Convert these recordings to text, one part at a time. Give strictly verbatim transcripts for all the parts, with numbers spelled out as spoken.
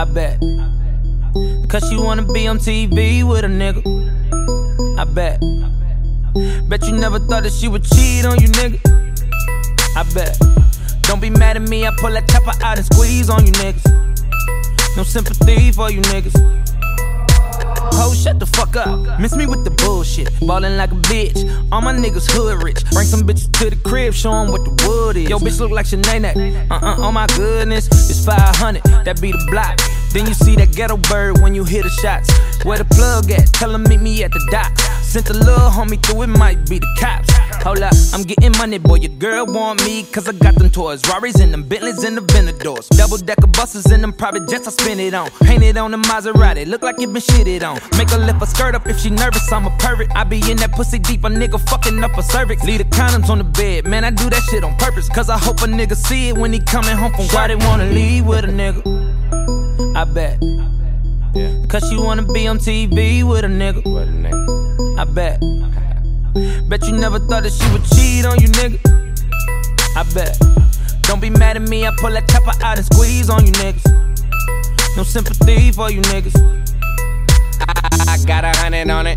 bet. Cause she wanna be on T V with a nigga. I bet. Bet you never thought that she would cheat on you, nigga. I bet. Don't be mad at me, I pull that chopper out and squeeze on you niggas. No sympathy for you niggas. Ho, shut the fuck up. Miss me with the bullshit. Ballin' like a bitch. All my niggas hood rich. Bring some bitches to the crib, show 'em what the wood is. Yo, bitch look like Shanae. Uh-uh, oh my goodness. It's five hundred, that be the block. Then you see that ghetto bird when you hear the shots. Where the plug at? Tell 'em meet me at the dock. Sent the little homie through, it might be the cops. Hold up, I'm getting money, boy, your girl want me. Cause I got them toys, Rarries and them Bentleys and the Venadors. Double decker buses and them private jets I spin it on. Painted on the Maserati, look like it been shitted on. Make her lift her skirt up if she nervous, I'm a pervert. I be in that pussy deep, a nigga fucking up a cervix. Leave the condoms on the bed, man, I do that shit on purpose. Cause I hope a nigga see it when he coming home from work. They wanna leave with a nigga, I bet. Yeah. Cause she wanna be on T V with a nigga, with a nigga. I bet. Bet you never thought that she would cheat on you, nigga. I bet. Don't be mad at me, I pull that chopper out and squeeze on you niggas. No sympathy for you niggas. I, I got a hundred on it.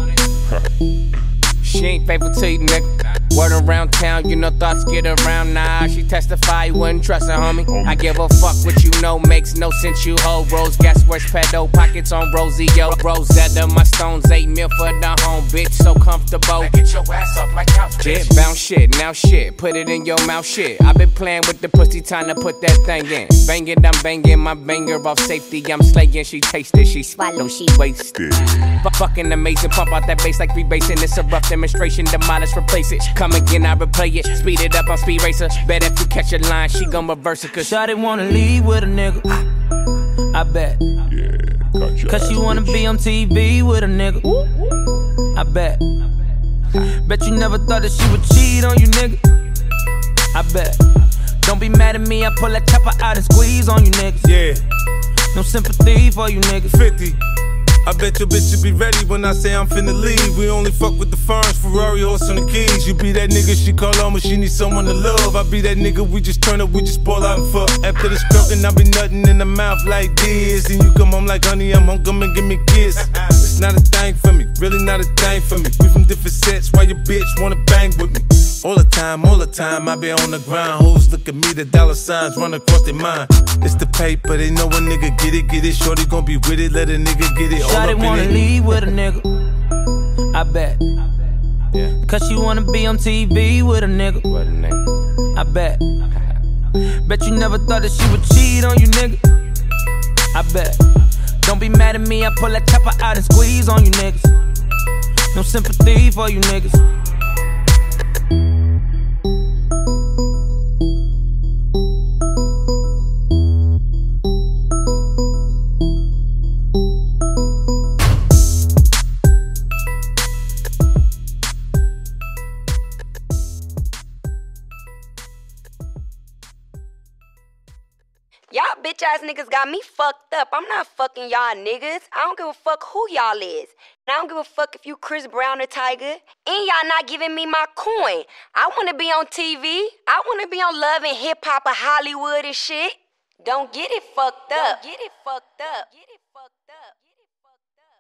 She ain't faithful to you, nigga. Word around town, you know thoughts get around. Nah, she testify, you wouldn't trust her, homie. I give a fuck what you know, makes no sense, you hold. Rose gas, where's pedo, pockets on Rosie, yo. Rosetta, my stones, eight mil for the home, bitch, so comfortable. Now get your ass off my couch, bitch. Shit, bounce shit, now shit, put it in your mouth, shit. I been playing with the pussy, time to put that thing in. Bang it, I'm banging my banger off safety. I'm slaying, she tasted, she swallow, she wasted. F fucking amazing, pump out that bass like rebasing. It's a rough demonstration, demolish, replace it. Come again, I replay it. Speed it up on Speed Racer. Bet if you catch a line, she gon' reverse it. Cause Shawty wanna leave with a nigga, I bet. Yeah, cause she wanna be on T V with a nigga, I bet. Bet you never thought that she would cheat on you, nigga, I bet. Don't be mad at me, I pull that chopper out and squeeze on you niggas. Yeah, no sympathy for you niggas. fifty. I bet your bitch should be ready when I say I'm finna leave. We only fuck with the firms, Ferrari, horse on the keys. You be that nigga she call on when she need someone to love. I be that nigga we just turn up, we just ball out and fuck. After the stroking, I be nutting in the mouth like this. And you come home like honey, I'm home, come and give me a kiss. It's not a thing for me, really not a thing for me. We from different sets, why your bitch wanna bang with me? All the time, all the time, I be on the grind. Hoes look at me, the dollar signs run across their mind. It's the paper, they know a nigga get it, get it. Shorty gon' be with it, let a nigga get it. All Shawty up wanna in it. leave with a nigga, I bet. Yeah. Cause she wanna be on T V with a nigga, with a nigga. I bet. Bet you never thought that she would cheat on you, nigga, I bet. Don't be mad at me, I pull that chopper out and squeeze on you niggas. No sympathy for you niggas. Y'all bitch ass niggas got me fucked up. I'm not fucking y'all niggas. I don't give a fuck who y'all is. And I don't give a fuck if you Chris Brown or Tiger. And y'all not giving me my coin. I wanna be on T V. I wanna be on Love and Hip Hop or Hollywood and shit. Don't get it fucked up. Don't get it fucked up. Get it fucked up. Get it fucked up.